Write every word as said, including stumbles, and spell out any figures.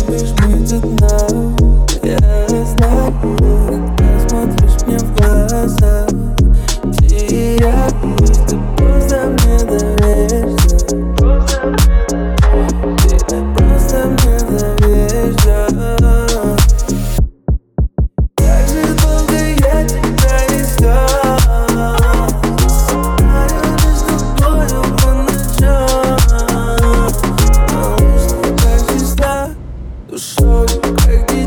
лишь быть одна. Я знаю, когда смотришь мне в глаза, теряюсь, ты просто мне доверься. Ты просто мне доверься. Как же долго я тебя искал, знаю лишь тобою по ночам. Малыш, ты так чиста душой, как дитя.